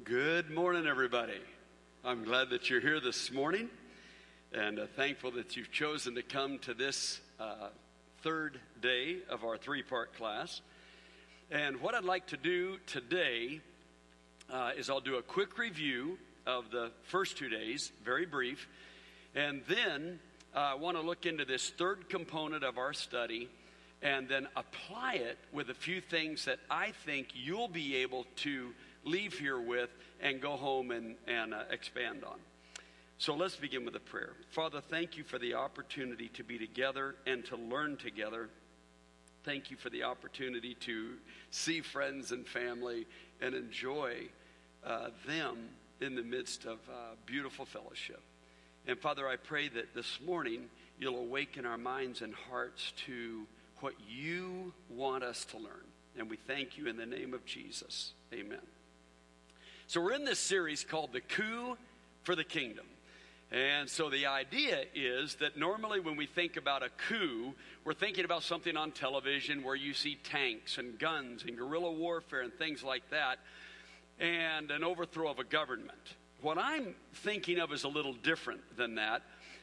Good morning, everybody. I'm glad that you're here this morning and thankful that you've chosen to come to this third day of our three-part class. And what I'd like to do today is I'll do a quick review of the first 2 days, very brief, and then I want to look into this third component of our study and then apply it with a few things that I think you'll be able to leave here with and go home and expand on. So let's begin with a prayer. Father, thank you for the opportunity to be together and to learn together. Thank you for the opportunity to see friends and family and enjoy them in the midst of beautiful fellowship. And Father, I pray that this morning you'll awaken our minds and hearts to what you want us to learn. And we thank you in the name of Jesus. Amen. So we're in this series called The Coup for the Kingdom. And so the idea is that normally when we think about a coup, we're thinking about something on television where you see tanks and guns and guerrilla warfare and things like that, and an overthrow of a government. What I'm thinking of is a little different than that.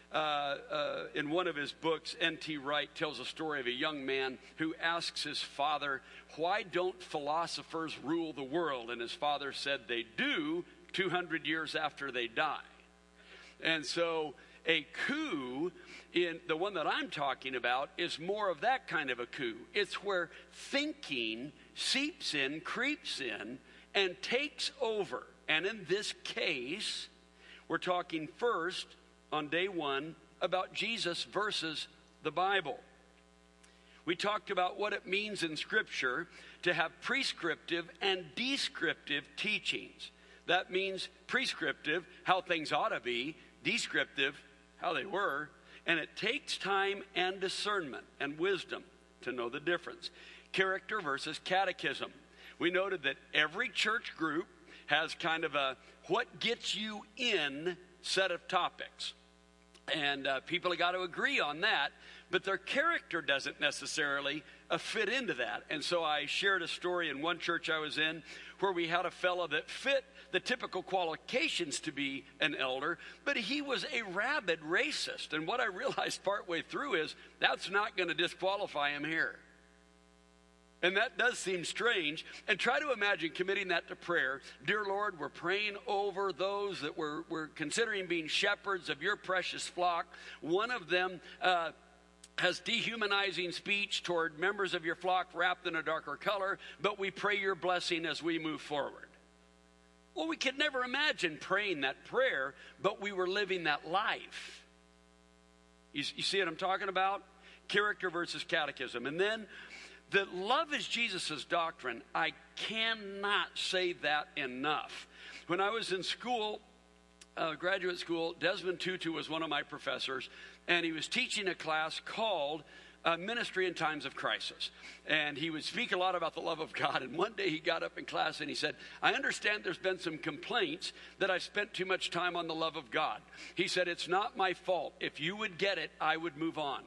In one of his books, N.T. Wright tells a story of a young man who asks his father, why don't philosophers rule the world? And his father said they do 200 years after they die. And so a coup, in the one that I'm talking about, is more of that kind of a coup. It's where thinking seeps in, creeps in, and takes over. And in this case, we're talking first on day one about Jesus versus the Bible. We talked about what it means in Scripture to have prescriptive and descriptive teachings. That means prescriptive, how things ought to be, descriptive, how they were, and it takes time and discernment and wisdom to know the difference. Character versus catechism. We noted that every church group has kind of a what gets you in set of topics. And people have got to agree on that, but their character doesn't necessarily fit into that. And so I shared a story in one church I was in where we had a fellow that fit the typical qualifications to be an elder, but he was a rabid racist. And what I realized partway through is that's not going to disqualify him here. And that does seem strange. And try to imagine committing that to prayer. Dear Lord, we're praying over those that we're considering being shepherds of your precious flock. One of them has dehumanizing speech toward members of your flock wrapped in a darker color, but we pray your blessing as we move forward. Well, we could never imagine praying that prayer, but we were living that life. You see what I'm talking about? Character versus catechism. And then that love is Jesus' doctrine. I cannot say that enough. When I was in school, graduate school, Desmond Tutu was one of my professors, and he was teaching a class called Ministry in Times of Crisis. And he would speak a lot about the love of God. And one day he got up in class and he said, I understand there's been some complaints that I spent too much time on the love of God. He said, it's not my fault. If you would get it, I would move on.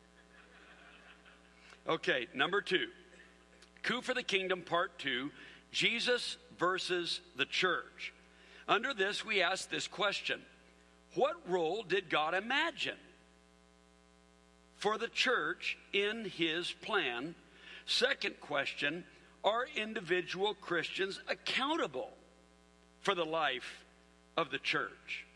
Okay, number 2, Coup for the Kingdom, part 2, Jesus versus the church. Under this, we ask this question: what role did God imagine for the church in his plan? Second question, are individual Christians accountable for the life of the church?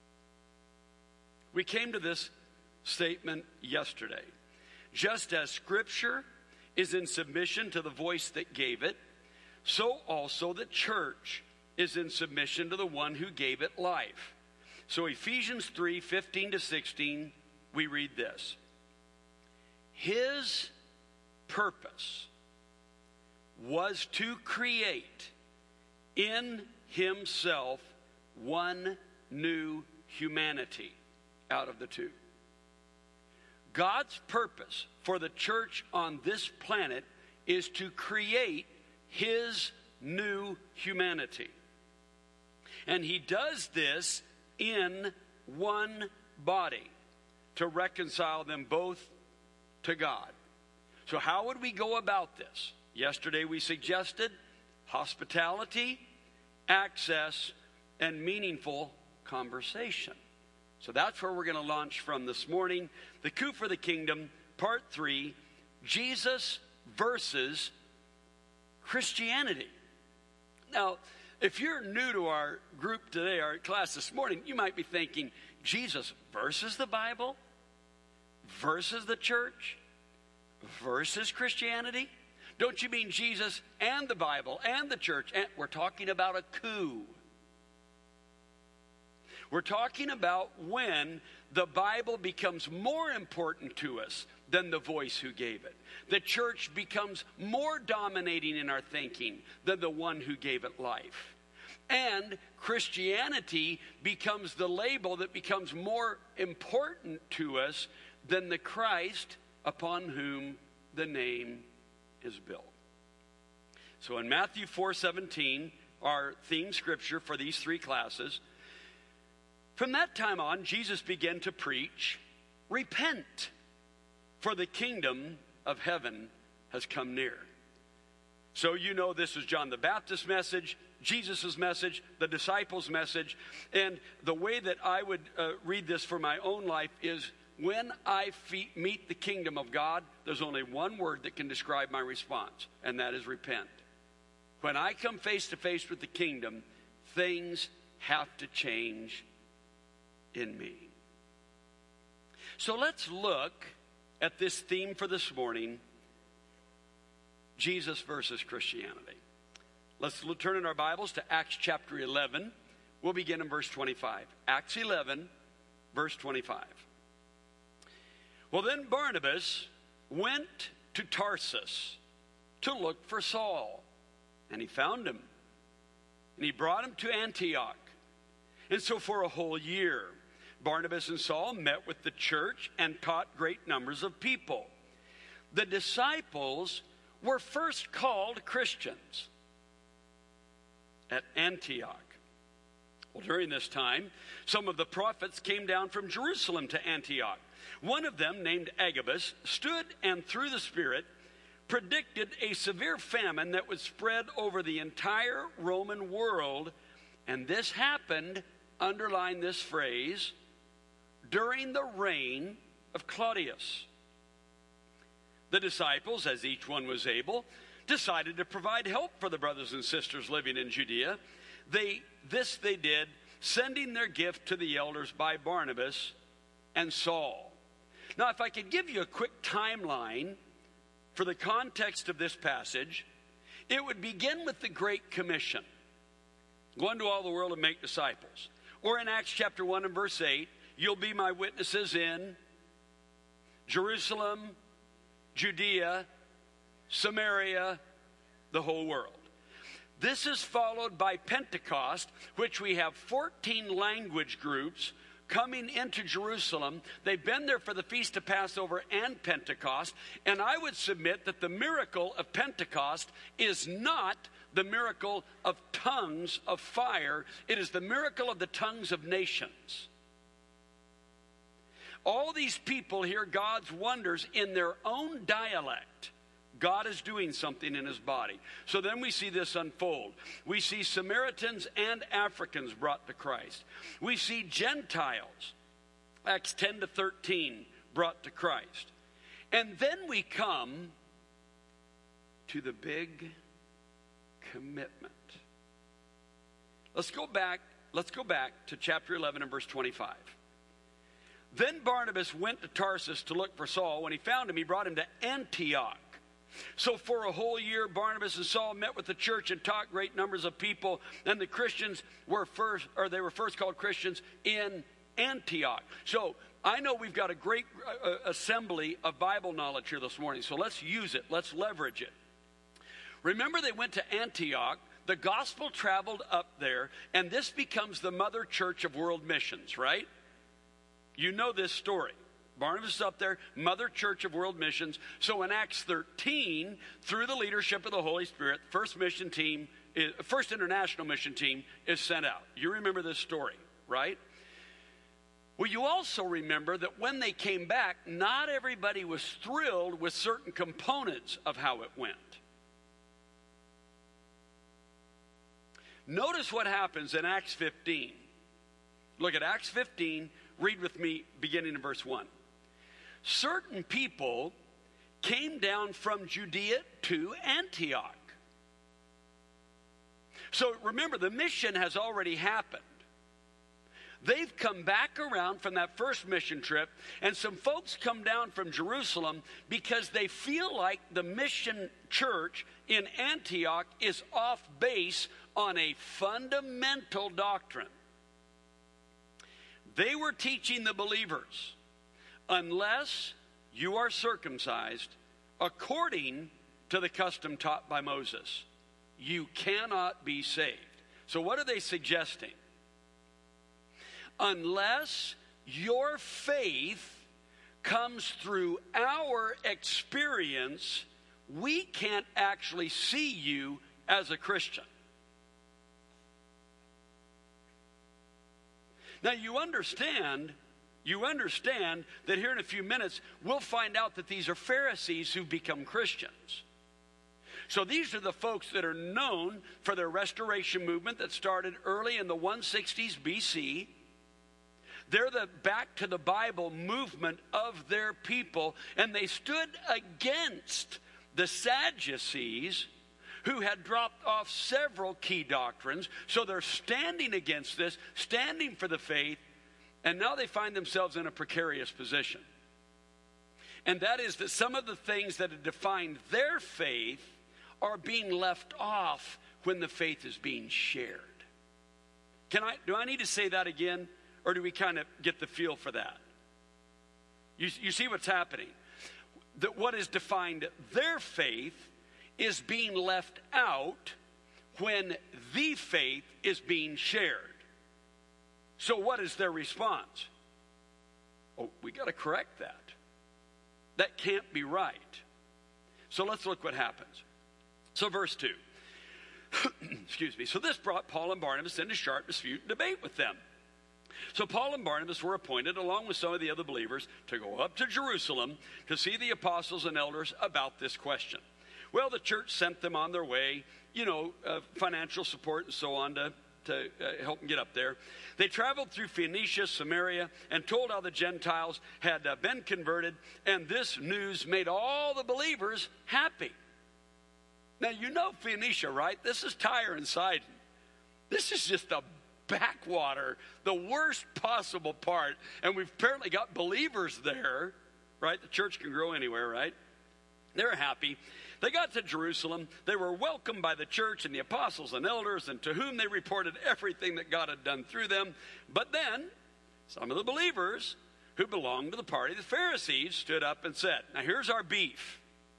We came to this statement yesterday. Just as Scripture is in submission to the voice that gave it, so also the church is in submission to the one who gave it life. So Ephesians 3:15-16, we read this. His purpose was to create in himself one new humanity out of the two. God's purpose for the church on this planet is to create his new humanity. And he does this in one body to reconcile them both to God. So how would we go about this? Yesterday we suggested hospitality access, and meaningful conversation. So that's where we're going to launch from this morning. The Coup for the Kingdom, Part 3, Jesus versus Christianity. Now, if you're new to our group today, our class this morning, you might be thinking, Jesus versus the Bible? Versus the church? Versus Christianity? Don't you mean Jesus and the Bible and the church? And we're talking about a coup. We're talking about when the Bible becomes more important to us than the voice who gave it. The church becomes more dominating in our thinking than the one who gave it life. And Christianity becomes the label that becomes more important to us than the Christ upon whom the name is built. So in Matthew 4:17, our theme scripture for these three classes, from that time on, Jesus began to preach, repent, for the kingdom of heaven has come near. So you know this is John the Baptist's message, Jesus' message, the disciples' message. And the way that I would read this for my own life is, when I meet the kingdom of God, there's only one word that can describe my response, and that is repent. When I come face to face with the kingdom, things have to change in me. So let's look at this theme for this morning, Jesus versus Christianity. Let's turn in our Bibles to Acts chapter 11. We'll begin in verse 25. Acts 11, verse 25. Well, then Barnabas went to Tarsus to look for Saul, and he found him, and he brought him to Antioch. And so for a whole year, Barnabas and Saul met with the church and taught great numbers of people. The disciples were first called Christians at Antioch. Well, during this time, some of the prophets came down from Jerusalem to Antioch. One of them, named Agabus, stood and through the Spirit predicted a severe famine that would spread over the entire Roman world. And this happened, underline this phrase, during the reign of Claudius. The disciples, as each one was able, decided to provide help for the brothers and sisters living in Judea. They did, sending their gift to the elders by Barnabas and Saul. Now, if I could give you a quick timeline for the context of this passage, it would begin with the Great Commission. Go into all the world and make disciples. Or in Acts chapter 1 and verse 8, you'll be my witnesses in Jerusalem, Judea, Samaria, the whole world. This is followed by Pentecost, which we have 14 language groups coming into Jerusalem. They've been there for the Feast of Passover and Pentecost. And I would submit that the miracle of Pentecost is not the miracle of tongues of fire. It is the miracle of the tongues of nations. All these people hear God's wonders in their own dialect. God is doing something in his body. So then we see this unfold. We see Samaritans and Africans brought to Christ. We see Gentiles, Acts 10 to 13, brought to Christ. And then we come to the big commitment. Let's go back to chapter 11 and verse 25. Then Barnabas went to Tarsus to look for Saul. When he found him, he brought him to Antioch. So for a whole year, Barnabas and Saul met with the church and taught great numbers of people. And the Christians were first called Christians in Antioch. So I know we've got a great assembly of Bible knowledge here this morning. So let's use it. Let's leverage it. Remember, they went to Antioch. The gospel traveled up there. And this becomes the mother church of world missions, right? You know this story. Barnabas is up there, mother church of world missions. So in Acts 13, through the leadership of the Holy Spirit, first international mission team is sent out. You remember this story, right? Well, you also remember that when they came back, not everybody was thrilled with certain components of how it went. Notice what happens in Acts 15. Look at Acts 15. Read with me beginning in verse 1. Certain people came down from Judea to Antioch. So remember, the mission has already happened. They've come back around from that first mission trip, and some folks come down from Jerusalem because they feel like the mission church in Antioch is off base on a fundamental doctrine. They were teaching the believers, unless you are circumcised according to the custom taught by Moses, you cannot be saved. So what are they suggesting? Unless your faith comes through our experience, we can't actually see you as a Christian. Now you understand that here in a few minutes, we'll find out that these are Pharisees who've become Christians. So these are the folks that are known for their restoration movement that started early in the 160s BC. They're the back to the Bible movement of their people, and they stood against the Sadducees, who had dropped off several key doctrines. So they're standing against this, standing for the faith, and now they find themselves in a precarious position. And that is that some of the things that have defined their faith are being left off when the faith is being shared. Do I need to say that again, or do we kind of get the feel for that? You see what's happening? That what has defined their faith is being left out when the faith is being shared. So what is their response? Oh, we got to correct that. That can't be right. So let's look what happens. So verse 2. Excuse me. So this brought Paul and Barnabas into sharp dispute and debate with them. So Paul and Barnabas were appointed, along with some of the other believers, to go up to Jerusalem to see the apostles and elders about this question. Well, the church sent them on their way, financial support and so on to help them get up there. They traveled through Phoenicia, Samaria, and told how the Gentiles had been converted, and this news made all the believers happy. Now, you know Phoenicia, right? This is Tyre and Sidon. This is just a backwater, the worst possible part, and we've apparently got believers there, right? The church can grow anywhere, right? They're happy. They got to Jerusalem. They were welcomed by the church and the apostles and elders, and to whom they reported everything that God had done through them. But then some of the believers who belonged to the party of the Pharisees stood up and said, now here's our beef.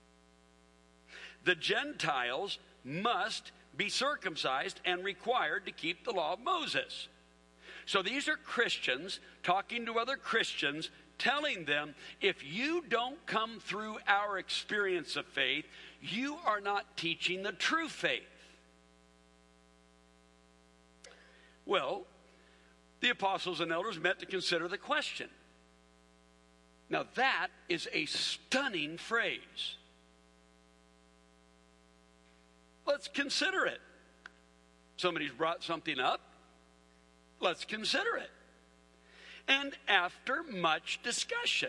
The Gentiles must be circumcised and required to keep the law of Moses. So these are Christians talking to other Christians, telling them, if you don't come through our experience of faith, you are not teaching the true faith. Well, the apostles and elders met to consider the question. Now that is a stunning phrase. Let's consider it. Somebody's brought something up. Let's consider it. And after much discussion,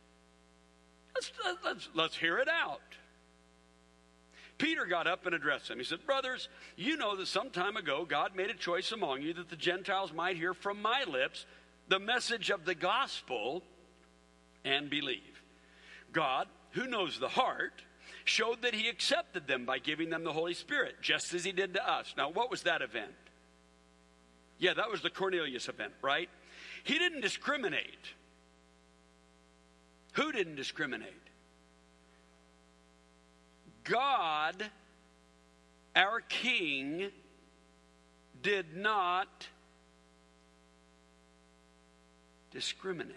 let's hear it out. Peter got up and addressed them. He said, brothers, you know that some time ago God made a choice among you that the Gentiles might hear from my lips the message of the gospel and believe. God, who knows the heart, showed that he accepted them by giving them the Holy Spirit, just as he did to us. Now, what was that event? Yeah, that was the Cornelius event, right? He didn't discriminate. Who didn't discriminate? God, our King, did not discriminate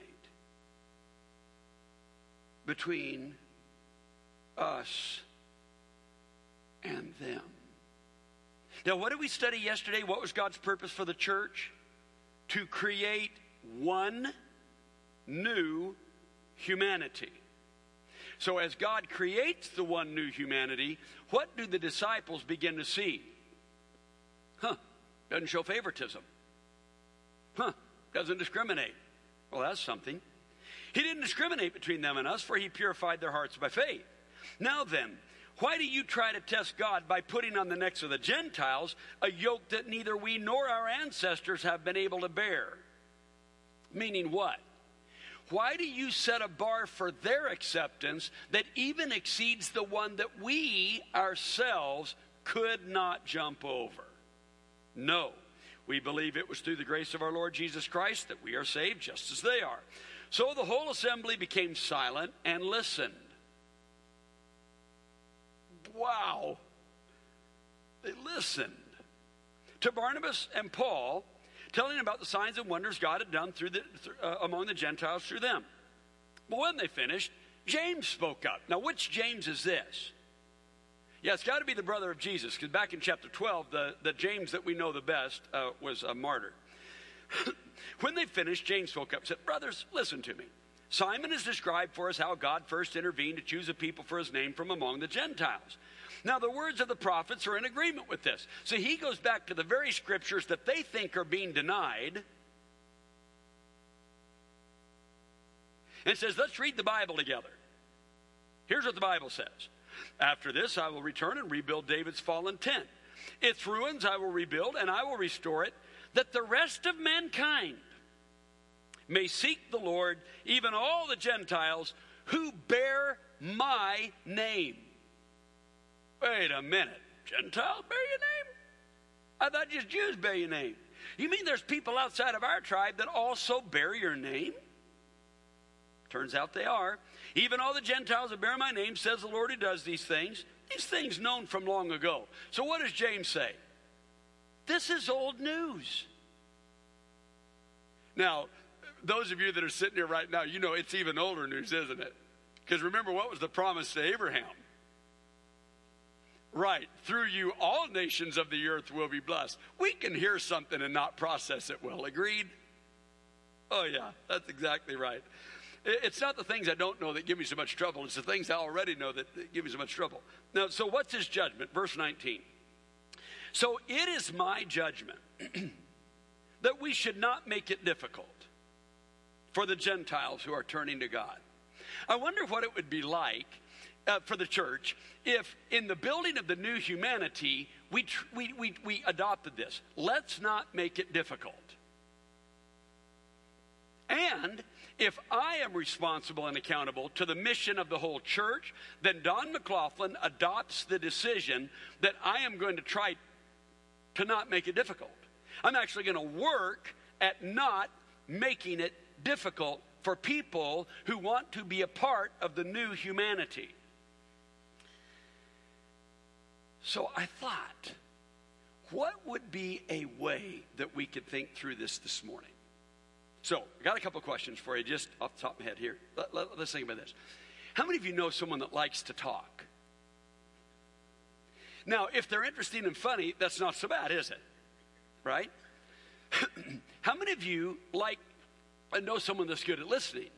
between us and them. Now, what did we study yesterday? What was God's purpose for the church? To create one new humanity. So as God creates the one new humanity, what do the disciples begin to see? Doesn't show favoritism. Doesn't discriminate. Well, that's something. He didn't discriminate between them and us, for he purified their hearts by faith. Now then, why do you try to test God by putting on the necks of the Gentiles a yoke that neither we nor our ancestors have been able to bear? Meaning what? Why do you set a bar for their acceptance that even exceeds the one that we ourselves could not jump over? No. We believe it was through the grace of our Lord Jesus Christ that we are saved just as they are. So the whole assembly became silent and listened. Wow. They listened to Barnabas and Paul, telling about the signs and wonders God had done among the Gentiles through them. But when they finished, James spoke up. Now, which James is this? Yeah, it's got to be the brother of Jesus, because back in chapter 12, the James that we know the best was a martyr. When they finished, James spoke up and said, brothers, listen to me. Simon has described for us how God first intervened to choose a people for his name from among the Gentiles. Now, the words of the prophets are in agreement with this. So he goes back to the very scriptures that they think are being denied and says, let's read the Bible together. Here's what the Bible says. After this, I will return and rebuild David's fallen tent. Its ruins I will rebuild, and I will restore it, that the rest of mankind may seek the Lord, even all the Gentiles who bear my name. Wait a minute. Gentiles bear your name? I thought just Jews bear your name. You mean there's people outside of our tribe that also bear your name? Turns out they are. Even all the Gentiles that bear my name, says the Lord who does these things known from long ago. So what does James say? This is old news. Now, those of you that are sitting here right now, you know it's even older news, isn't it? Because remember, what was the promise to Abraham? Right, through you all nations of the earth will be blessed. We can hear something and not process it well. Agreed? Oh yeah, that's exactly right. It's not the things I don't know that give me so much trouble. It's the things I already know that give me so much trouble. Now, so what's his judgment? Verse 19. So it is my judgment that we should not make it difficult for the Gentiles who are turning to God. I wonder what it would be like for the church if in the building of the new humanity we adopted this. Let's not make it difficult. And if I am responsible and accountable to the mission of the whole church, then Don McLaughlin adopts the decision that I am going to try to not make it difficult. I'm actually going to work at not making it difficult for people who want to be a part of the new humanity. So I thought, what would be a way that we could think through this morning? So, I got a couple questions for you just off the top of my head here. Let's think about this. How many of you know someone that likes to talk? Now, if they're interesting and funny, that's not so bad, is it? Right? How many of you know someone that's good at listening?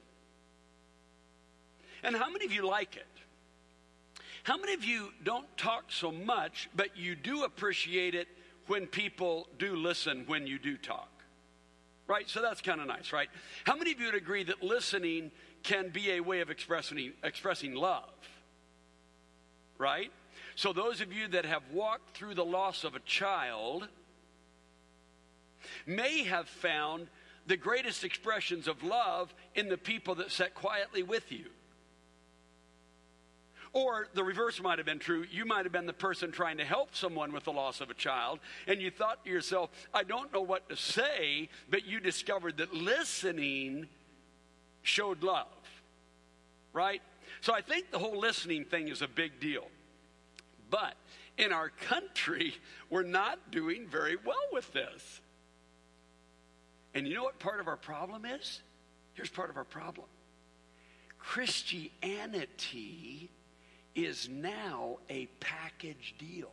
And how many of you like it? How many of you don't talk so much, but you do appreciate it when people do listen when you do talk? Right? So that's kind of nice, right? How many of you would agree that listening can be a way of expressing love? Right? So those of you that have walked through the loss of a child may have found the greatest expressions of love in the people that sat quietly with you. Or the reverse might have been true. You might have been the person trying to help someone with the loss of a child, and you thought to yourself, I don't know what to say, but you discovered that listening showed love. Right? So I think the whole listening thing is a big deal. But in our country, we're not doing very well with this. And you know what part of our problem is? Here's part of our problem. Christianity is now a package deal.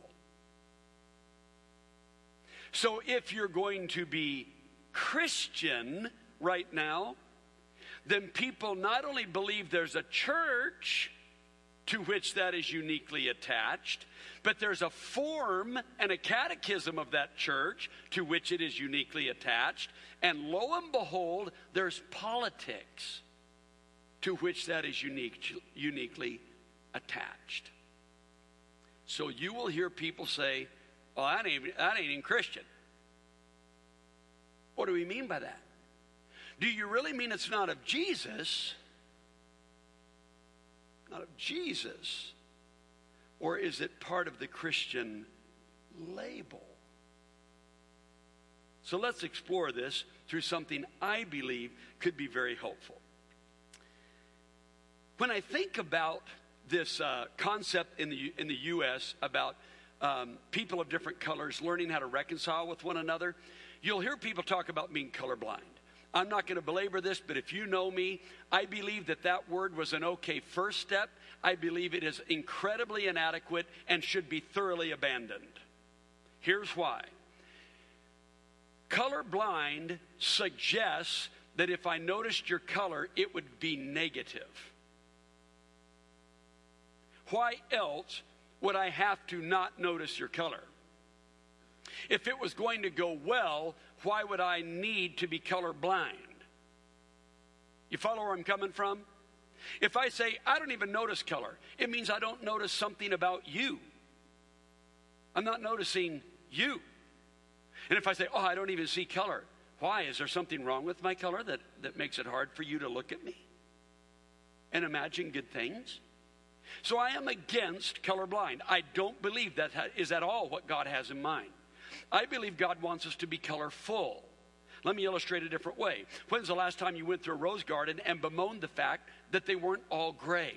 So if you're going to be Christian right now, then people not only believe there's a church, to which that is uniquely attached, but there's a form and a catechism of that church to which it is uniquely attached, and lo and behold, there's politics to which that is uniquely attached. So you will hear people say, well, that ain't even Christian. What do we mean by that? Do you really mean it's not of Jesus? Not of Jesus? Or is it part of the Christian label? So let's explore this through something I believe could be very helpful. When I think about this concept in the U.S. about people of different colors learning how to reconcile with one another, you'll hear people talk about being colorblind. I'm not going to belabor this, but if you know me, I believe that word was an okay first step. I believe it is incredibly inadequate and should be thoroughly abandoned. Here's why. Colorblind suggests that if I noticed your color, it would be negative. Why else would I have to not notice your color? If it was going to go well, why would I need to be colorblind? You follow where I'm coming from? If I say, I don't even notice color, it means I don't notice something about you. I'm not noticing you. And if I say, I don't even see color, why? Is there something wrong with my color that makes it hard for you to look at me and imagine good things? So I am against colorblind. I don't believe that is at all what God has in mind. I believe God wants us to be colorful. Let me illustrate a different way. When's the last time you went through a rose garden and bemoaned the fact that they weren't all gray?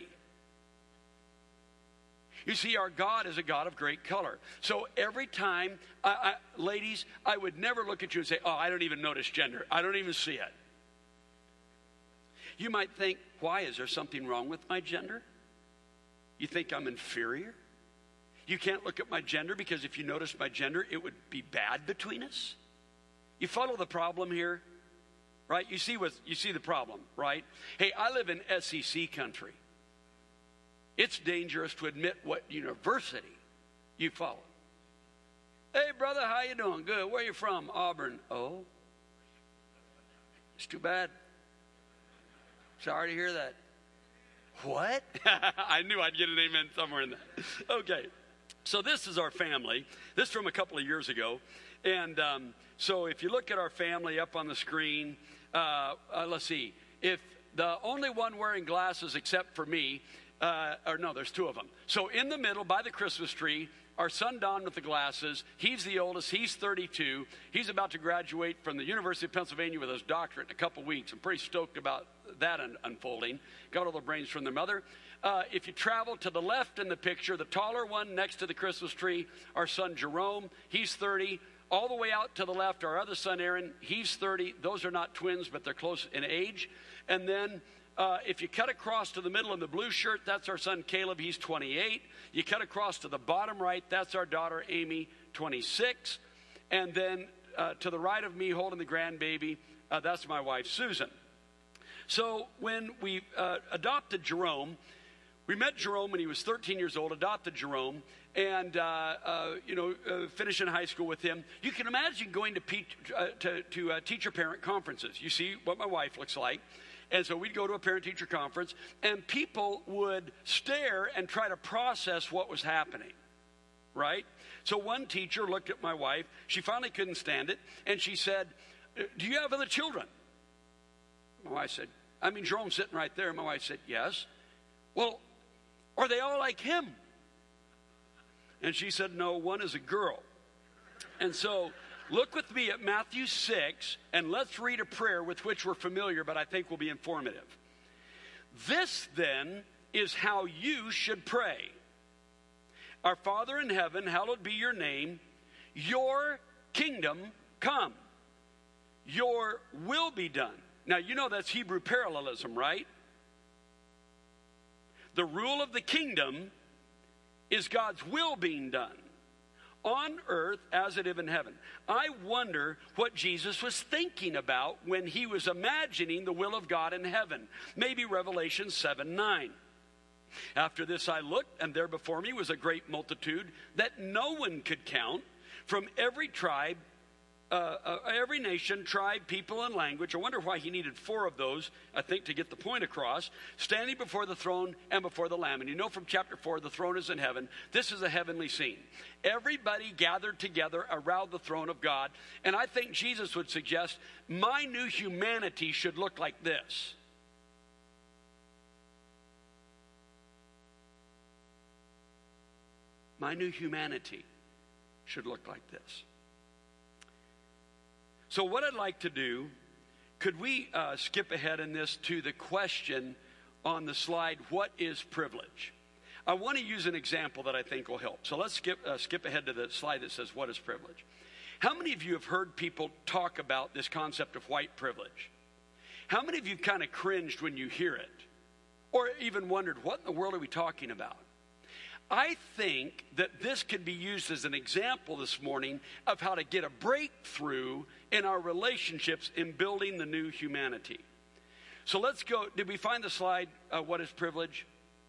You see, our God is a God of great color. So every time, ladies, I would never look at you and say, I don't even notice gender. I don't even see it. You might think, why? Is there something wrong with my gender? You think I'm inferior? You can't look at my gender because if you notice my gender, it would be bad between us? You follow the problem here? Right? You see the problem, right? Hey, I live in SEC country. It's dangerous to admit what university you follow. Hey, brother, how you doing? Good. Where you from? Auburn. Oh, it's too bad. Sorry to hear that. What? I knew I'd get an amen somewhere in that. Okay. So this is our family. This is from a couple of years ago. And so if you look at our family up on the screen, let's see. If the only one wearing glasses except for me, there's two of them. So in the middle by the Christmas tree, our son Don with the glasses. He's the oldest. He's 32. He's about to graduate from the University of Pennsylvania with his doctorate in a couple weeks. I'm pretty stoked about that unfolding. Got all the brains from their mother. If you travel to the left in the picture, the taller one next to the Christmas tree, our son Jerome, he's 30. All the way out to the left, our other son Aaron, he's 30. Those are not twins, but they're close in age. And then if you cut across to the middle in the blue shirt, that's our son Caleb, he's 28. You cut across to the bottom right, that's our daughter Amy, 26. And then to the right of me holding the grandbaby, that's my wife Susan. So when we adopted Jerome, we met Jerome when he was 13 years old, adopted Jerome, and finishing high school with him. You can imagine going to teacher-parent conferences. You see what my wife looks like. And so we'd go to a parent-teacher conference, and people would stare and try to process what was happening, right? So one teacher looked at my wife. She finally couldn't stand it, and she said, do you have other children? My wife said, Jerome's sitting right there. My wife said, yes. Well, are they all like him? And she said, no, one is a girl. And so look with me at Matthew 6, and let's read a prayer with which we're familiar, but I think will be informative. This, then, is how you should pray. Our Father in heaven, hallowed be your name. Your kingdom come. Your will be done. Now, you know that's Hebrew parallelism, right? The rule of the kingdom is God's will being done on earth as it is in heaven. I wonder what Jesus was thinking about when he was imagining the will of God in heaven. Maybe Revelation 7:9. After this I looked, and there before me was a great multitude that no one could count, from every tribe, every nation, tribe, people, and language. I wonder why he needed 4 of those, I think, to get the point across, standing before the throne and before the Lamb. And you know from chapter 4, the throne is in heaven. This is a heavenly scene. Everybody gathered together around the throne of God. And I think Jesus would suggest, my new humanity should look like this. My new humanity should look like this. So what I'd like to do, could we skip ahead in this to the question on the slide, what is privilege? I want to use an example that I think will help. So let's skip ahead to the slide that says, what is privilege? How many of you have heard people talk about this concept of white privilege? How many of you kind of cringed when you hear it? Or even wondered, what in the world are we talking about? I think that this could be used as an example this morning of how to get a breakthrough in our relationships in building the new humanity. So let's go. Did we find the slide, what is privilege?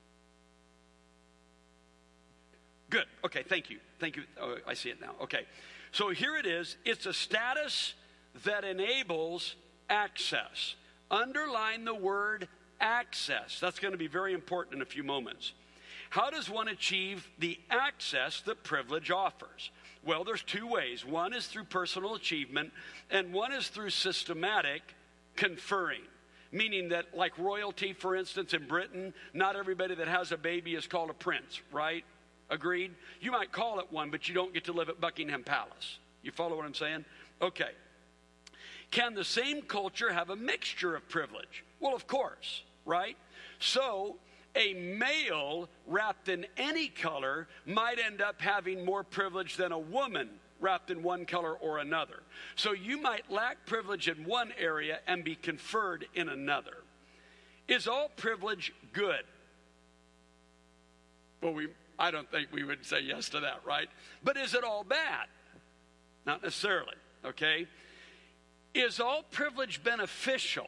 Good. Okay, thank you. Thank you. Oh, I see it now. Okay. So here it is. It's a status that enables access. Underline the word access. That's going to be very important in a few moments. How does one achieve the access that privilege offers? Well, there's 2 ways. One is through personal achievement, and one is through systematic conferring. Meaning that, like royalty, for instance, in Britain, not everybody that has a baby is called a prince, right? Agreed? You might call it one, but you don't get to live at Buckingham Palace. You follow what I'm saying? Okay. Can the same culture have a mixture of privilege? Well, of course, right? So a male wrapped in any color might end up having more privilege than a woman wrapped in one color or another. So you might lack privilege in one area and be conferred in another. Is all privilege good? Well, I don't think we would say yes to that, right? But is it all bad? Not necessarily, okay? Is all privilege beneficial?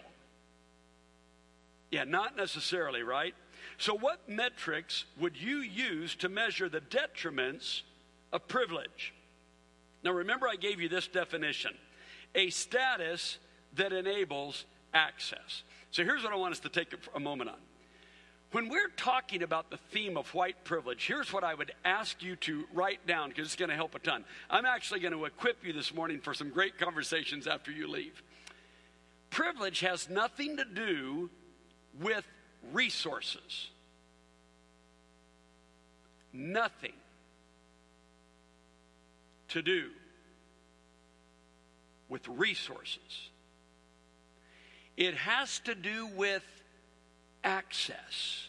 Yeah, not necessarily, right? So what metrics would you use to measure the detriments of privilege? Now remember, I gave you this definition. A status that enables access. So here's what I want us to take a moment on. When we're talking about the theme of white privilege, here's what I would ask you to write down, because it's going to help a ton. I'm actually going to equip you this morning for some great conversations after you leave. Privilege has nothing to do with resources. Nothing to do with resources. It has to do with access.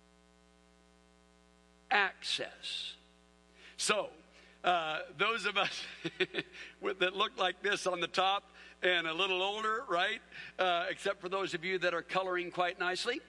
Access. So, those of us that look like this on the top and a little older, right? Except for those of you that are coloring quite nicely.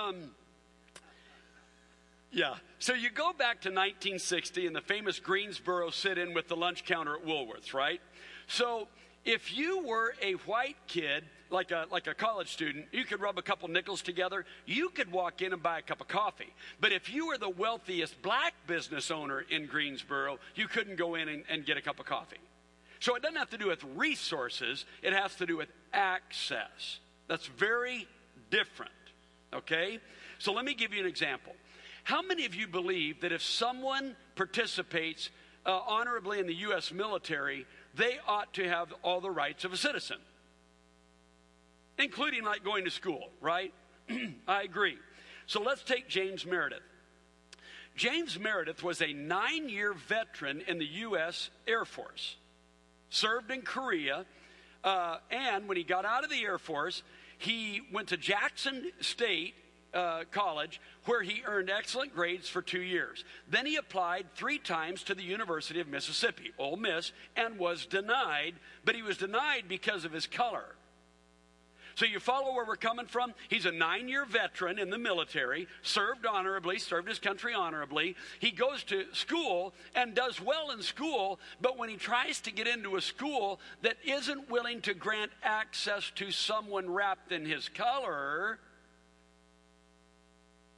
Yeah. So you go back to 1960 and the famous Greensboro sit-in with the lunch counter at Woolworths, right? So if you were a white kid, like a college student, you could rub a couple nickels together. You could walk in and buy a cup of coffee. But if you were the wealthiest black business owner in Greensboro, you couldn't go in and get a cup of coffee. So it doesn't have to do with resources. It has to do with access. That's very different, okay? So let me give you an example. How many of you believe that if someone participates honorably in the U.S. military, they ought to have all the rights of a citizen? Including like going to school, right? I agree. So let's take James Meredith. James Meredith was a 9-year veteran in the U.S. Air Force. Served in Korea, and when he got out of the Air Force, he went to Jackson State College, where he earned excellent grades for 2 years. Then he applied 3 times to the University of Mississippi, Ole Miss, and was denied, but he was denied because of his color. So you follow where we're coming from? He's a 9-year veteran in the military, served honorably, served his country honorably. He goes to school and does well in school, but when he tries to get into a school that isn't willing to grant access to someone wrapped in his color,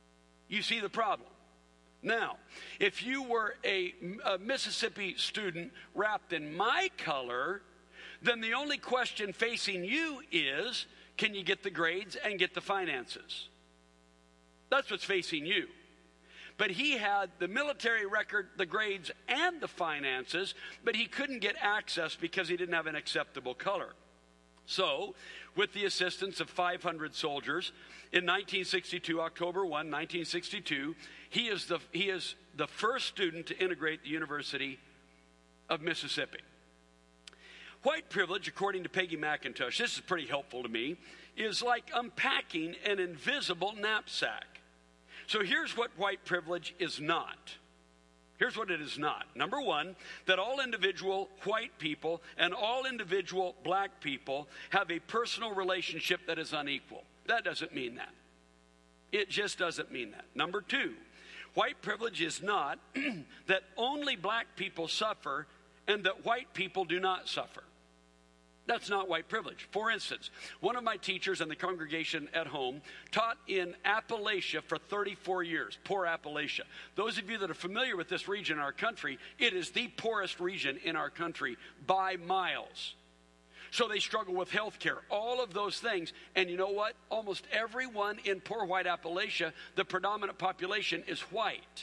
You see the problem. Now, if you were a Mississippi student wrapped in my color, then the only question facing you is, can you get the grades and get the finances? That's what's facing you. But he had the military record, the grades, and the finances, but he couldn't get access because he didn't have an acceptable color. So, with the assistance of 500 soldiers, in 1962, October 1, 1962, he is the first student to integrate the University of Mississippi. White privilege, according to Peggy McIntosh, this is pretty helpful to me, is like unpacking an invisible knapsack. So here's what white privilege is not. Here's what it is not. Number one, that all individual white people and all individual black people have a personal relationship that is unequal. That doesn't mean that. It just doesn't mean that. Number two, white privilege is not that only black people suffer and that white people do not suffer. That's not white privilege. For instance, one of my teachers in the congregation at home taught in Appalachia for 34 years, poor Appalachia. Those of you that are familiar with this region in our country, it is the poorest region in our country by miles. So they struggle with health care, all of those things. And you know what? Almost everyone in poor white Appalachia, the predominant population is white.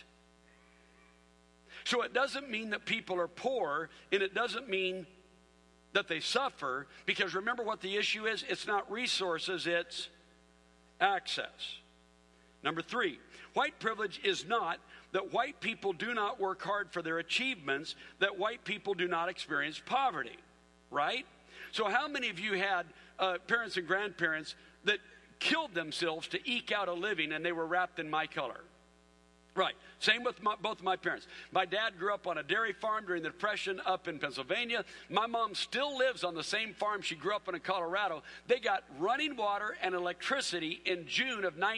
So it doesn't mean that people are poor, and it doesn't mean that they suffer, because remember what the issue is? It's not resources, it's access. Number three, white privilege is not that white people do not work hard for their achievements, that white people do not experience poverty, right? So how many of you had parents and grandparents that killed themselves to eke out a living and they were wrapped in my color? Right. Same with both of my parents. My dad grew up on a dairy farm during the Depression up in Pennsylvania. My mom still lives on the same farm she grew up in Colorado. They got running water and electricity in June of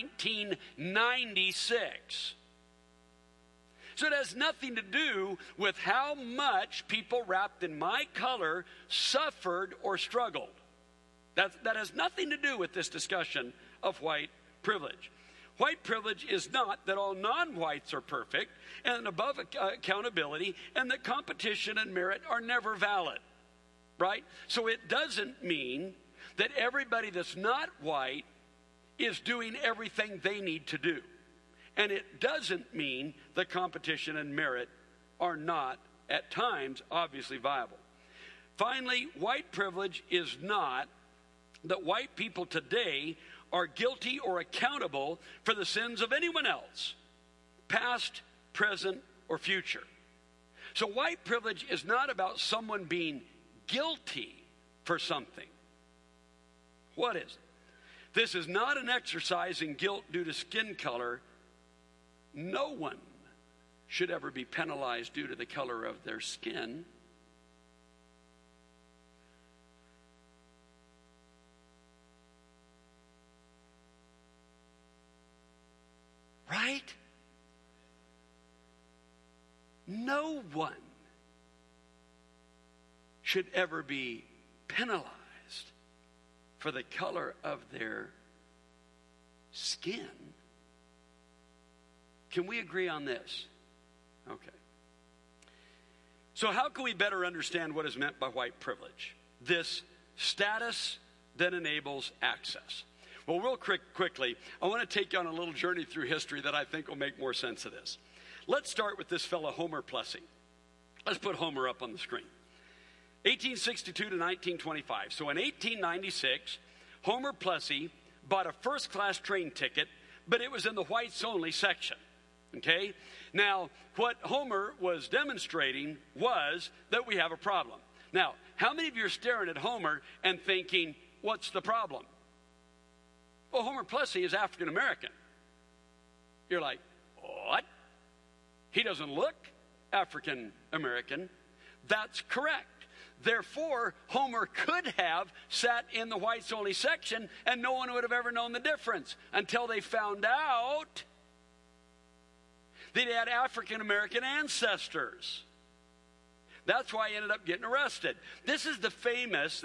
1996. So it has nothing to do with how much people wrapped in my color suffered or struggled. That has nothing to do with this discussion of white privilege. White privilege is not that all non-whites are perfect and above accountability and that competition and merit are never valid, right? So it doesn't mean that everybody that's not white is doing everything they need to do. And it doesn't mean that competition and merit are not, at times, obviously viable. Finally, white privilege is not that white people today are guilty or accountable for the sins of anyone else, past, present, or future. So white privilege is not about someone being guilty for something. What is it? This is not an exercise in guilt due to skin color. No one should ever be penalized due to the color of their skin. Right? No one should ever be penalized for the color of their skin. Can we agree on this? Okay. So how can we better understand what is meant by white privilege? This status that enables access. Well, real quickly, I want to take you on a little journey through history that I think will make more sense of this. Let's start with this fellow, Homer Plessy. Let's put Homer up on the screen. 1862 to 1925. So in 1896, Homer Plessy bought a first-class train ticket, but it was in the whites-only section. Okay? Now, what Homer was demonstrating was that we have a problem. Now, how many of you are staring at Homer and thinking, what's the problem? Well, Homer Plessy is African American. You're like, what? He doesn't look African American. That's correct. Therefore, Homer could have sat in the whites only section and no one would have ever known the difference until they found out that he had African American ancestors. That's why he ended up getting arrested. This is the famous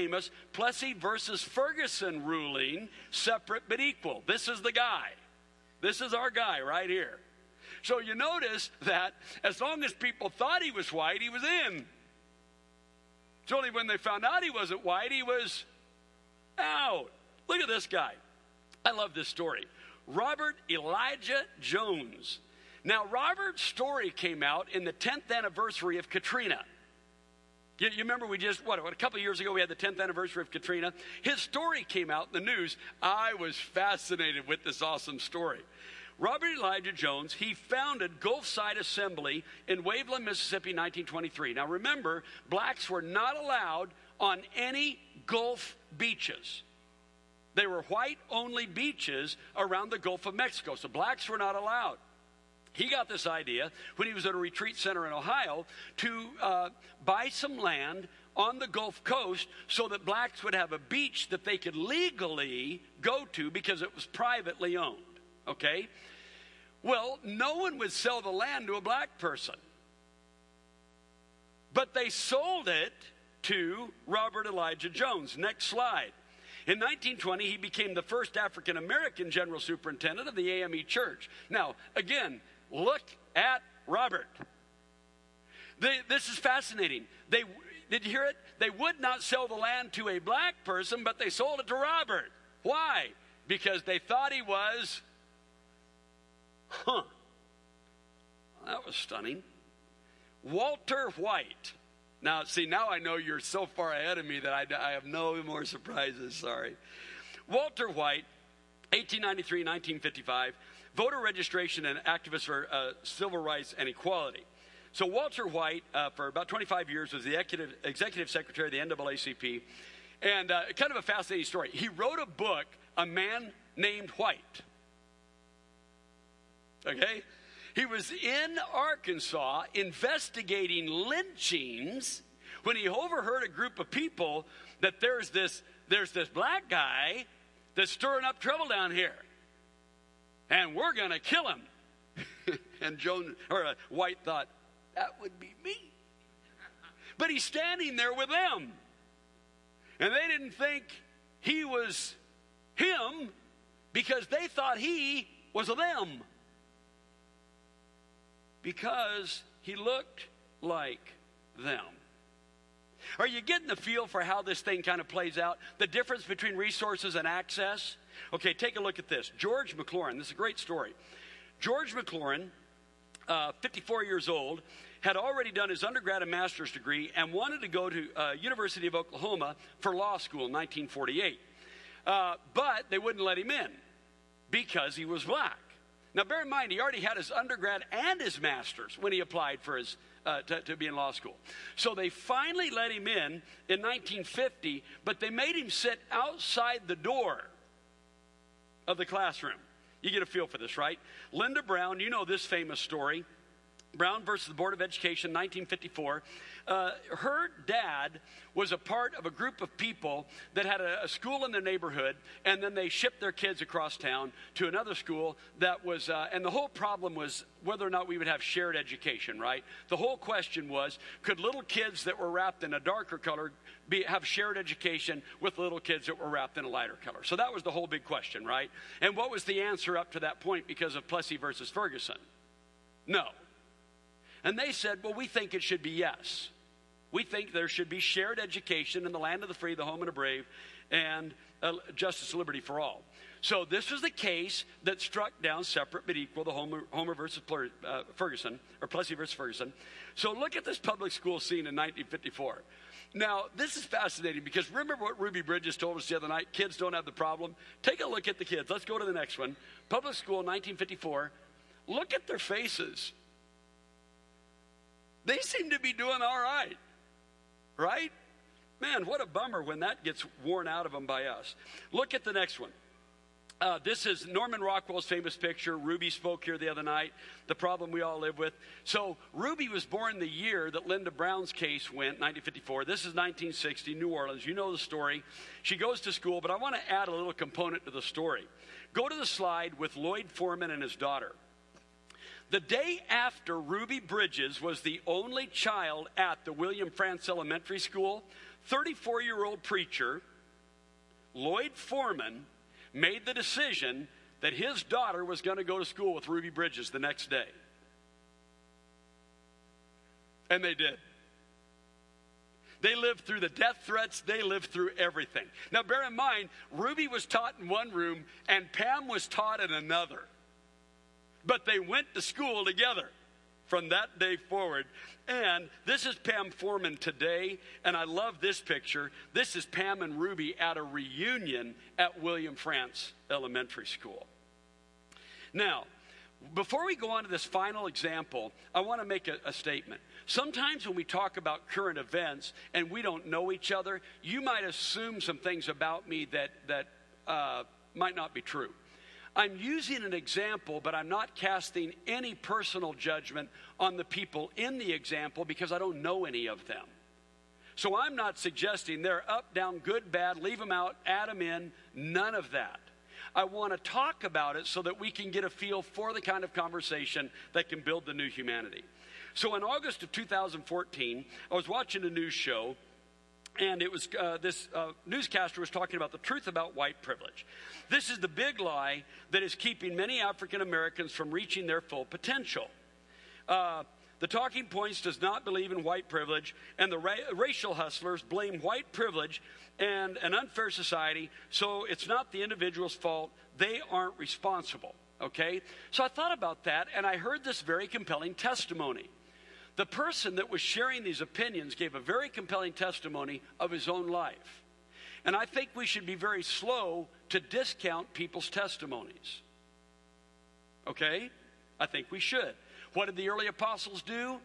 Plessy versus Ferguson ruling, separate but equal. This is the guy. This is our guy right here. So you notice that as long as people thought he was white, he was in. It's only when they found out he wasn't white, he was out. Look at this guy. I love this story. Robert Elijah Jones. Now, Robert's story came out in the 10th anniversary of Katrina. You remember we just, a couple of years ago we had the 10th anniversary of Katrina. His story came out in the news. I was fascinated with this awesome story. Robert Elijah Jones, he founded Gulfside Assembly in Waveland, Mississippi, 1923. Now remember, blacks were not allowed on any Gulf beaches. They were white-only beaches around the Gulf of Mexico, so blacks were not allowed. He got this idea when he was at a retreat center in Ohio to buy some land on the Gulf Coast so that blacks would have a beach that they could legally go to because it was privately owned. Okay? Well, no one would sell the land to a black person. But they sold it to Robert Elijah Jones. Next slide. In 1920, he became the first African-American general superintendent of the AME Church. Now, again, look at Robert. This is fascinating. Did you hear it? They would not sell the land to a black person, but they sold it to Robert. Why? Because they thought he was... That was stunning. Walter White. Now, see, now I know you're so far ahead of me that I have no more surprises. Sorry. Walter White, 1893-1955, voter registration and activist for civil rights and equality. So Walter White, for about 25 years, was the executive secretary of the NAACP. And kind of a fascinating story. He wrote a book, A Man Named White. Okay? He was in Arkansas investigating lynchings when he overheard a group of people that there's this black guy that's stirring up trouble down here. And we're going to kill him. And White thought, that would be me. But he's standing there with them. And they didn't think he was him because they thought he was them. Because he looked like them. Are you getting the feel for how this thing kind of plays out? The difference between resources and access? Okay, take a look at this. George McLaurin, this is a great story. George McLaurin, 54 years old, had already done his undergrad and master's degree and wanted to go to University of Oklahoma for law school in 1948. But they wouldn't let him in because he was black. Now, bear in mind, he already had his undergrad and his master's when he applied for his to be in law school. So they finally let him in 1950, but they made him sit outside the door of the classroom. You get a feel for this, right? Linda Brown, you know this famous story. Brown versus the Board of Education, 1954. Her dad was a part of a group of people that had a school in their neighborhood, and then they shipped their kids across town to another school that was, and the whole problem was whether or not we would have shared education, right? The whole question was, could little kids that were wrapped in a darker color have shared education with little kids that were wrapped in a lighter color? So that was the whole big question, right? And what was the answer up to that point because of Plessy versus Ferguson? No. And they said, well, we think it should be yes. We think there should be shared education in the land of the free, the home of the brave, and justice and liberty for all. So this was the case that struck down separate but equal, the Homer versus Ferguson, or Plessy versus Ferguson. So look at this public school scene in 1954. Now, this is fascinating because remember what Ruby Bridges told us the other night? Kids don't have the problem. Take a look at the kids. Let's go to the next one. Public school, 1954. Look at their faces. They seem to be doing all right, right? Man, what a bummer when that gets worn out of them by us. Look at the next one. This is Norman Rockwell's famous picture. Ruby spoke here the other night, the problem we all live with. So Ruby was born the year that Linda Brown's case went, 1954. This is 1960, New Orleans. You know the story. She goes to school, but I want to add a little component to the story. Go to the slide with Lloyd Foreman and his daughter. The day after Ruby Bridges was the only child at the William Frantz Elementary School, 34-year-old preacher Lloyd Foreman made the decision that his daughter was going to go to school with Ruby Bridges the next day. And they did. They lived through the death threats. They lived through everything. Now, bear in mind, Ruby was taught in one room and Pam was taught in another. But they went to school together from that day forward. And this is Pam Foreman today. And I love this picture. This is Pam and Ruby at a reunion at William Frantz Elementary School. Now, before we go on to this final example, I want to make a statement. Sometimes when we talk about current events and we don't know each other, you might assume some things about me that might not be true. I'm using an example, but I'm not casting any personal judgment on the people in the example because I don't know any of them. So I'm not suggesting they're up, down, good, bad, leave them out, add them in, none of that. I want to talk about it so that we can get a feel for the kind of conversation that can build the new humanity. So in August of 2014, I was watching a news show, and it was this newscaster was talking about the truth about white privilege. This is the big lie that is keeping many African Americans from reaching their full potential. The Talking Points does not believe in white privilege, and the racial hustlers blame white privilege and an unfair society, so it's not the individual's fault. They aren't responsible, okay? So I thought about that, and I heard this very compelling testimony. The person that was sharing these opinions gave a very compelling testimony of his own life. And I think we should be very slow to discount people's testimonies. Okay? I think we should. What did the early apostles do?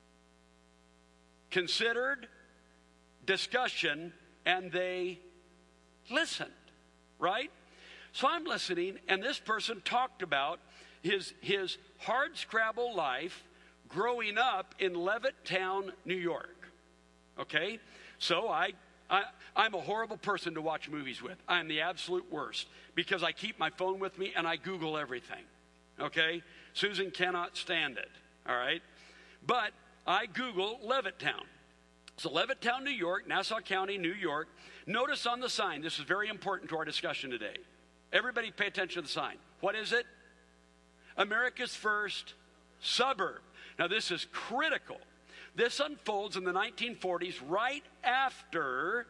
Considered, discussion, and they listened, right? So I'm listening, and this person talked about his hard-scrabble life growing up in Levittown, New York. Okay? So I'm a horrible person to watch movies with. I'm the absolute worst because I keep my phone with me and I Google everything. Okay? Susan cannot stand it. All right? But I Google Levittown. So Levittown, New York, Nassau County, New York. Notice on the sign, this is very important to our discussion today. Everybody pay attention to the sign. What is it? America's first suburb. Now, this is critical. This unfolds in the 1940s, right after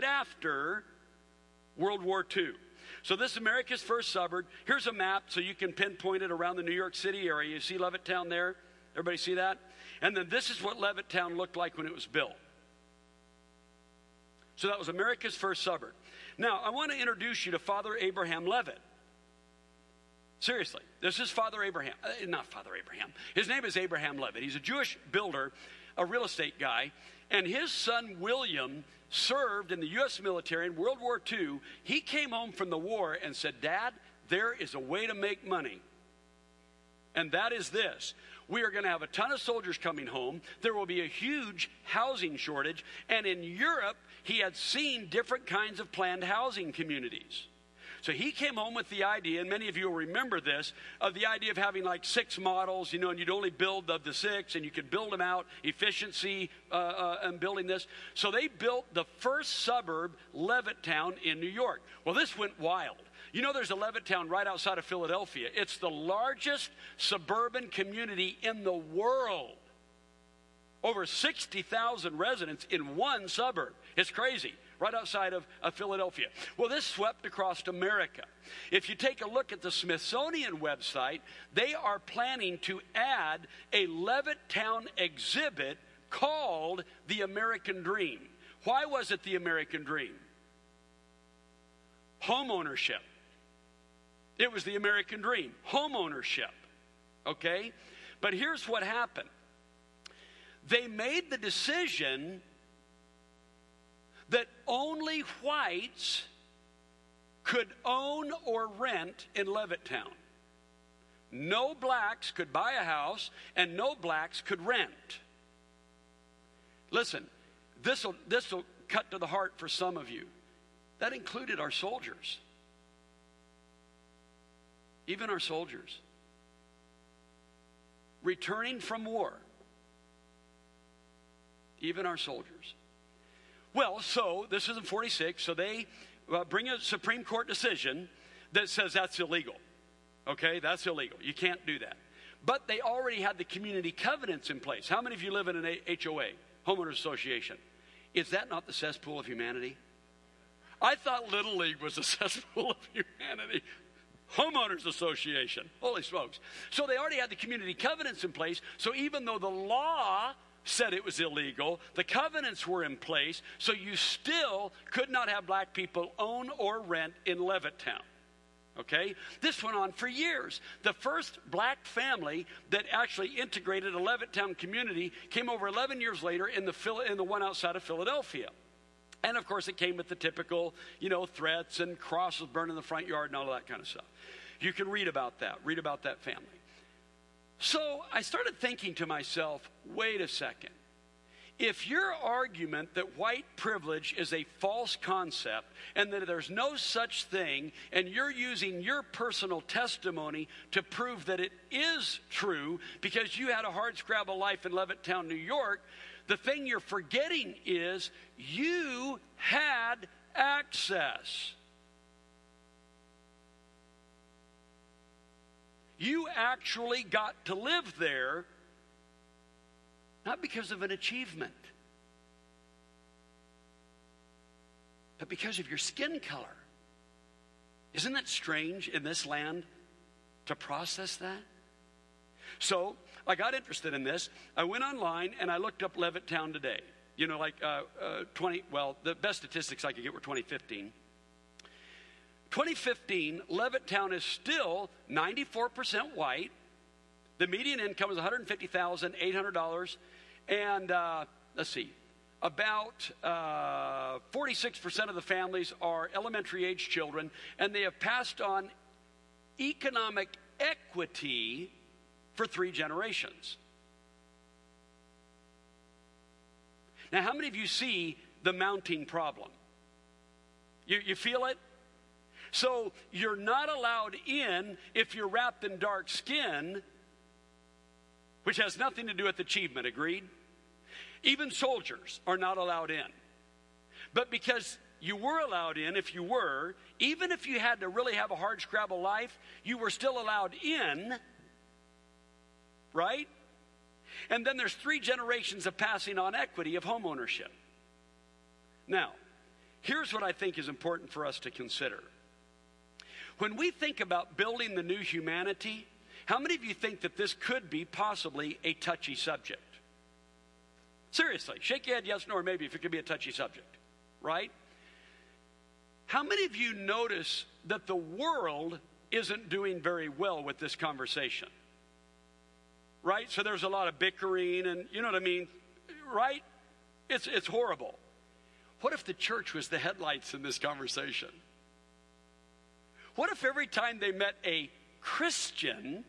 World War II. So this is America's first suburb. Here's a map so you can pinpoint it around the New York City area. You see Levittown there? Everybody see that? And then this is what Levittown looked like when it was built. So that was America's first suburb. Now, I want to introduce you to Father Abraham Levitt. Seriously, this is Father Abraham. Not Father Abraham. His name is Abraham Levitt. He's a Jewish builder, a real estate guy. And his son, William, served in the U.S. military in World War II. He came home from the war and said, Dad, there is a way to make money. And that is this. We are going to have a ton of soldiers coming home. There will be a huge housing shortage. And in Europe, he had seen different kinds of planned housing communities. So he came home with the idea, and many of you will remember this, of the idea of having like 6 models, and you'd only build of the 6, and you could build them out, efficiency and building this. So they built the first suburb, Levittown, in New York. Well, this went wild. You know there's a Levittown right outside of Philadelphia. It's the largest suburban community in the world. Over 60,000 residents in one suburb. It's crazy. Right outside of Philadelphia. Well, this swept across America. If you take a look at the Smithsonian website, they are planning to add a Levittown exhibit called The American Dream. Why was it the American Dream? Home ownership. It was the American Dream. Home ownership. Okay? But here's what happened. They made the decision that only whites could own or rent in Levittown. No blacks could buy a house, and no blacks could rent. Listen, this will cut to the heart for some of you. That included our soldiers. Even our soldiers. Returning from war. Even our soldiers. Well, so this is in 46, so they bring a Supreme Court decision that says that's illegal. Okay, that's illegal. You can't do that. But they already had the community covenants in place. How many of you live in an HOA, homeowners association? Is that not the cesspool of humanity? I thought Little League was the cesspool of humanity. Homeowners association. Holy smokes. So they already had the community covenants in place. So even though the law said it was illegal, the covenants were in place. So you still could not have black people own or rent in Levittown. Okay? This went on for years. The first black family that actually integrated a Levittown community came over 11 years later in the one outside of Philadelphia. And of course, it came with the typical, threats and crosses burned in the front yard and all of that kind of stuff. You can read about that family. So I started thinking to myself, wait a second. If your argument that white privilege is a false concept and that there's no such thing, and you're using your personal testimony to prove that it is true because you had a hardscrabble life in Levittown, New York, the thing you're forgetting is you had access. You actually got to live there, not because of an achievement, but because of your skin color. Isn't that strange in this land to process that? So I got interested in this. I went online and I looked up Levittown today. The best statistics I could get were 2015. 2015, Levittown is still 94% white. The median income is $150,800. And let's see, about 46% of the families are elementary age children. And they have passed on economic equity for 3 generations. Now, how many of you see the mounting problem? You feel it? So you're not allowed in if you're wrapped in dark skin, which has nothing to do with achievement, agreed? Even soldiers are not allowed in. But because you were allowed in, if you were, even if you had to really have a hardscrabble life, you were still allowed in, right? And then there's 3 generations of passing on equity of home ownership. Now, here's what I think is important for us to consider. When we think about building the new humanity, how many of you think that this could be possibly a touchy subject? Seriously, shake your head yes, no, or maybe if it could be a touchy subject, right? How many of you notice that the world isn't doing very well with this conversation? Right? So there's a lot of bickering and, you know what I mean? Right? It's horrible. What if the church was the headlights in this conversation? What if every time they met a Christian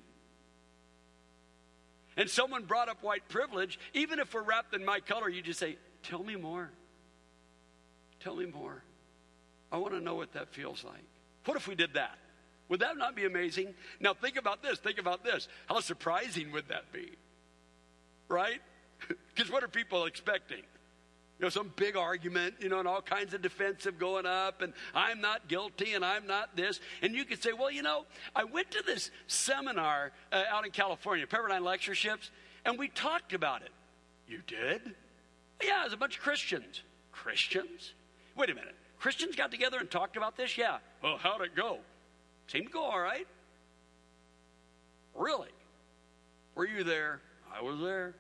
and someone brought up white privilege, even if we're wrapped in my color, you just say, tell me more. Tell me more. I want to know what that feels like. What if we did that? Would that not be amazing? Now think about this. Think about this. How surprising would that be? Right? Because what are people expecting? Some big argument, and all kinds of defensive going up, and I'm not guilty, and I'm not this. And you could say, well, I went to this seminar out in California, Pepperdine Lectureships, and we talked about it. You did? Yeah, it was a bunch of Christians. Christians? Wait a minute. Christians got together and talked about this? Yeah. Well, how'd it go? Seemed to go all right. Really? Were you there? I was there.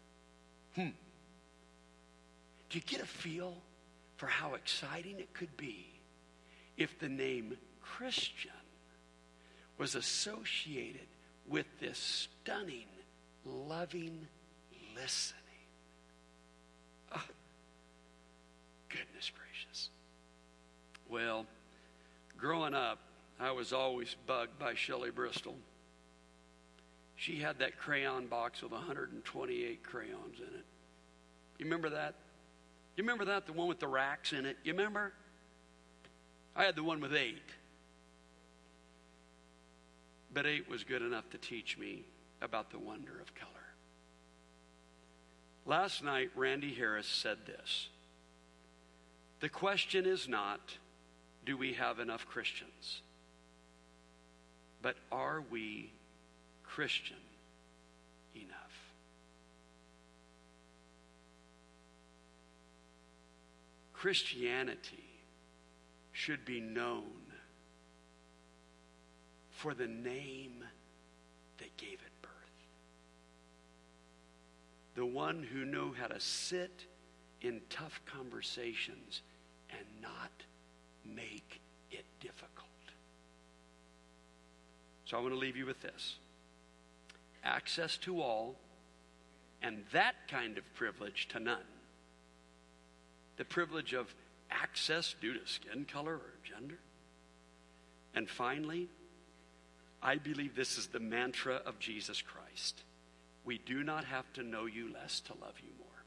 Do you get a feel for how exciting it could be if the name Christian was associated with this stunning, loving listening? Oh, goodness gracious. Well, growing up, I was always bugged by Shelley Bristol. She had that crayon box with 128 crayons in it. You remember that? You remember that? The one with the racks in it? You remember? I had the one with 8. But 8 was good enough to teach me about the wonder of color. Last night, Randy Harris said this. The question is not, do we have enough Christians? but are we Christian enough? Christianity should be known for the name that gave it birth. The one who knew how to sit in tough conversations and not make it difficult. So I want to leave you with this. Access to all, and that kind of privilege to none. The privilege of access due to skin color or gender. And finally, I believe this is the mantra of Jesus Christ. We do not have to know you less to love you more.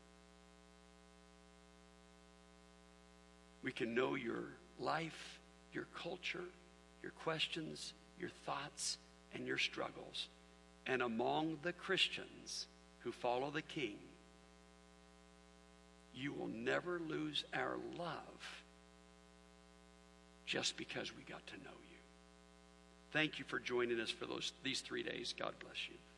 We can know your life, your culture, your questions, your thoughts, and your struggles. And among the Christians who follow the King, you will never lose our love just because we got to know you. Thank you for joining us for these 3 days. God bless you.